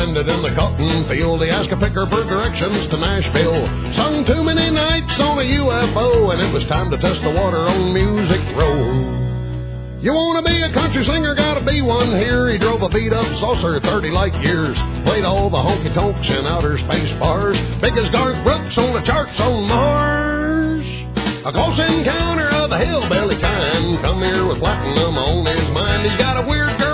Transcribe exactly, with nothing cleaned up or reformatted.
landed in the cotton field. He asked a picker for directions to Nashville. Sung too many nights on a U F O, and it was time to test the water on Music Row. You wanna be a country singer, gotta be one here. He drove a beat-up saucer thirty light years. Played all the honky-tonks and outer space bars. Big as Garth Brooks on the charts on Mars. A close encounter of the hillbilly kind. Come here with platinum on his mind. He's got a weird girl